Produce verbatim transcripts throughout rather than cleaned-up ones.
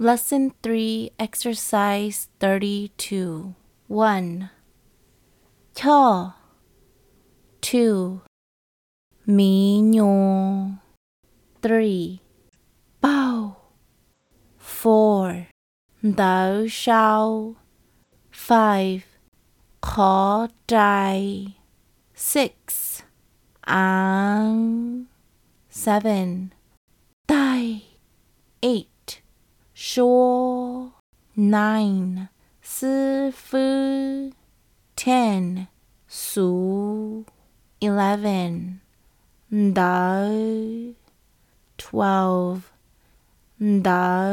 Lesson three, Exercise thirty-two. one. 켜. two. 민요. three. bao. four. Thou shalt. five. ขอใจ six. ang. seven. ได้ eight. 说 nine. 师傅 ten. สู eleven. 得 twelve. 得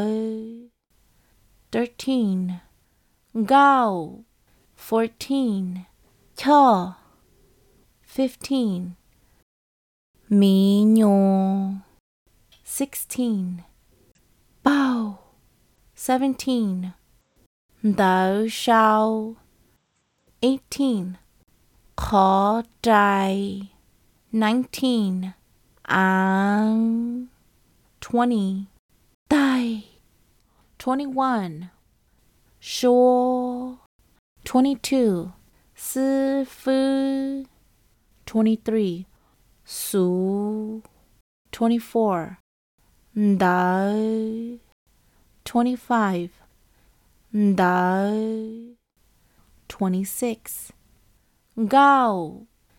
thirteen. เก้า fourteen. เช่อ fifteen. มีโย sixteen. เป้า seventeen. Thou shalt. eighteen. ขอใจ nineteen. อัง twenty. ได้ twenty-one. 说 twenty-two. 师傅 twenty-three. สู twenty-four. 得 twenty-five. 得 twenty-six. เก้า